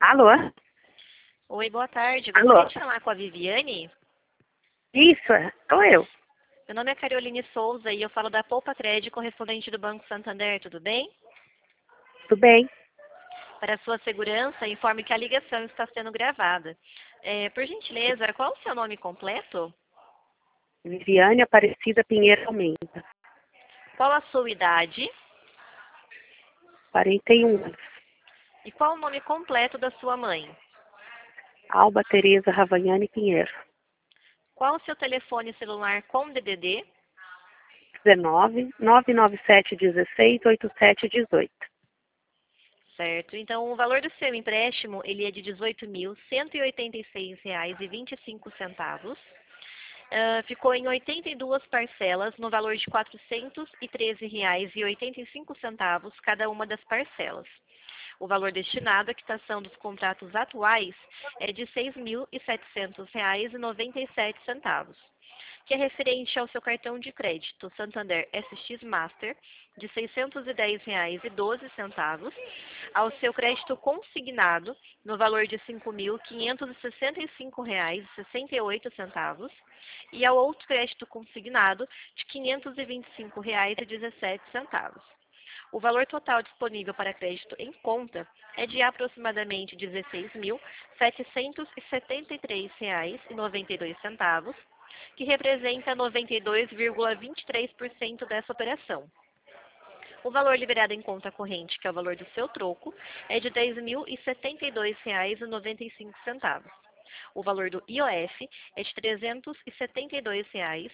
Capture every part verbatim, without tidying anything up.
Alô? Oi, boa tarde. Alô? Gostaria de falar com a Viviane. Isso, é, sou eu. Meu nome é Caroline Souza e eu falo da Poupa Crédito, correspondente do Banco Santander, tudo bem? Tudo bem? Para sua segurança, informe que a ligação está sendo gravada. É, por gentileza, qual o seu nome completo? Viviane Aparecida Pinheiro Almeida. Qual a sua idade? quarenta e um anos. E qual o nome completo da sua mãe? Alba Tereza Ravagnani Pinheiro. Qual o seu telefone celular com D D D? dezenove, nove nove sete, dezesseis, oitenta e sete, dezoito. Certo. Então, o valor do seu empréstimo, ele é de dezoito mil cento e oitenta e seis reais e vinte e cinco centavos. Uh, ficou em oitenta e duas parcelas, no valor de quatrocentos e treze reais e oitenta e cinco centavos cada uma das parcelas. O valor destinado à quitação dos contratos atuais é de seis mil e setecentos reais e noventa e sete centavos, que é referente ao seu cartão de crédito Santander S X Master de seiscentos e dez reais e doze centavos, ao seu crédito consignado no valor de cinco mil quinhentos e sessenta e cinco reais e sessenta e oito centavos e ao outro crédito consignado de quinhentos e vinte e cinco reais e dezessete centavos. O valor total disponível para crédito em conta é de aproximadamente dezesseis mil setecentos e setenta e três reais e noventa e dois centavos, que representa noventa e dois vírgula vinte e três por cento dessa operação. O valor liberado em conta corrente, que é o valor do seu troco, é de dez mil e setenta e dois reais e noventa e cinco centavos. O valor do I O F é de trezentos e setenta e dois reais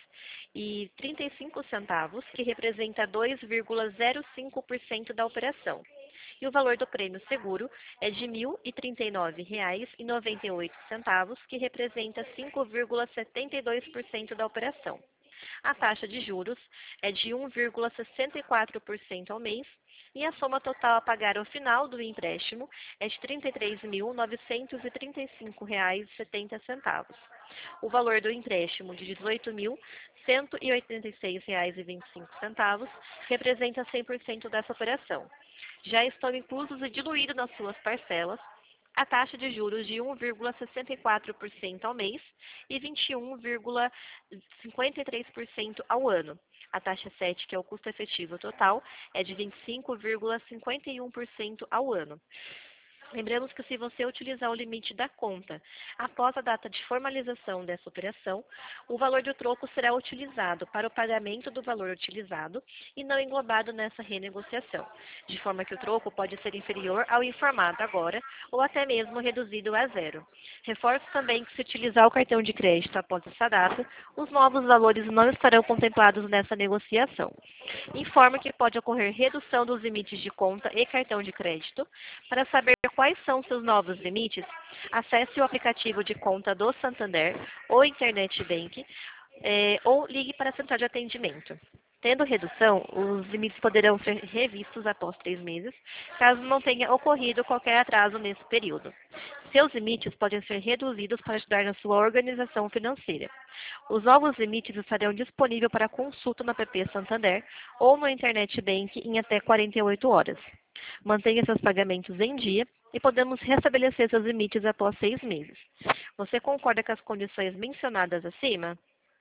e trinta e cinco centavos, que representa dois vírgula zero cinco por cento da operação. E o valor do prêmio seguro é de mil e trinta e nove reais e noventa e oito centavos, que representa cinco vírgula setenta e dois por cento da operação. A taxa de juros é de um vírgula sessenta e quatro por cento ao mês e a soma total a pagar ao final do empréstimo é de trinta e três mil novecentos e trinta e cinco reais e setenta centavos. O valor do empréstimo de dezoito mil cento e oitenta e seis reais e vinte e cinco centavos representa cem por cento dessa operação. Já estão inclusos e diluídos nas suas parcelas a taxa de juros de um vírgula sessenta e quatro por cento ao mês e vinte e um vírgula cinquenta e três por cento ao ano. A taxa sete, que é o custo efetivo total, é de vinte e cinco vírgula cinquenta e um por cento ao ano. Lembramos que se você utilizar o limite da conta após a data de formalização dessa operação, o valor do troco será utilizado para o pagamento do valor utilizado e não englobado nessa renegociação, de forma que o troco pode ser inferior ao informado agora ou até mesmo reduzido a zero. Reforço também que se utilizar o cartão de crédito após essa data, os novos valores não estarão contemplados nessa negociação. Informo que pode ocorrer redução dos limites de conta e cartão de crédito. Para saber quais são seus novos limites, acesse o aplicativo de conta do Santander ou Internet Bank eh, ou ligue para a central de atendimento. Tendo redução, os limites poderão ser revistos após três meses, caso não tenha ocorrido qualquer atraso nesse período. Seus limites podem ser reduzidos para ajudar na sua organização financeira. Os novos limites estarão disponíveis para consulta no app Santander ou no Internet Bank em até quarenta e oito horas. Mantenha seus pagamentos em dia e podemos restabelecer seus limites após seis meses. Você concorda com as condições mencionadas acima?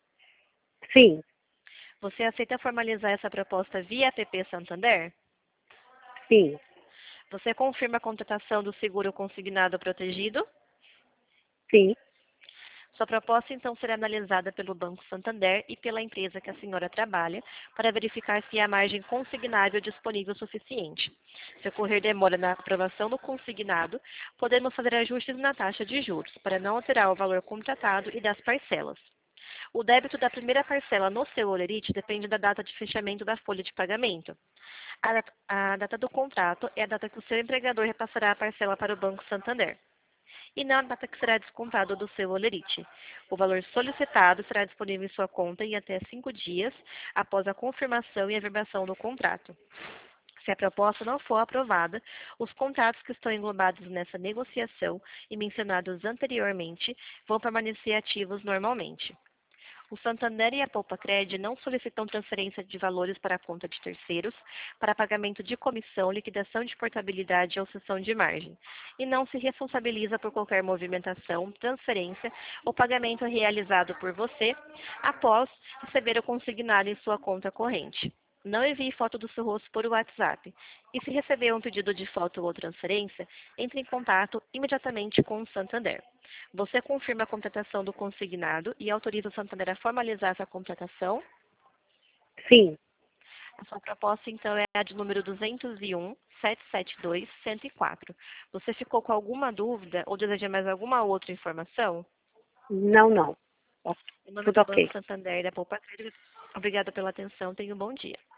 Sim, Você aceita formalizar essa proposta via app Santander? sim, Você confirma a contratação do seguro consignado protegido? sim. Sua proposta, então, será analisada pelo Banco Santander e pela empresa que a senhora trabalha para verificar se há margem consignável disponível suficiente. Se ocorrer demora na aprovação do consignado, podemos fazer ajustes na taxa de juros para não alterar o valor contratado e das parcelas. O débito da primeira parcela no seu holerite depende da data de fechamento da folha de pagamento. A data, a data do contrato é a data que o seu empregador repassará a parcela para o Banco Santander e não a data que será descontado do seu holerite. O valor solicitado será disponível em sua conta em até cinco dias após a confirmação e averbação do contrato. Se a proposta não for aprovada, os contratos que estão englobados nessa negociação e mencionados anteriormente vão permanecer ativos normalmente. O Santander e a Poupa-Cred não solicitam transferência de valores para a conta de terceiros, para pagamento de comissão, liquidação de portabilidade ou cessão de margem, e não se responsabiliza por qualquer movimentação, transferência ou pagamento realizado por você após receber o consignado em sua conta corrente. Não envie foto do seu rosto por WhatsApp. E se receber um pedido de foto ou transferência, entre em contato imediatamente com o Santander. Você confirma a contratação do consignado e autoriza o Santander a formalizar essa contratação? Sim. A sua proposta, então, é a de número duzentos e um, setecentos e setenta e dois, cento e quatro. Você ficou com alguma dúvida ou deseja mais alguma outra informação? Não, não. Em nome Tudo do ok. Banco Santander e da Poupa-Cred, obrigada pela atenção. Tenha um bom dia.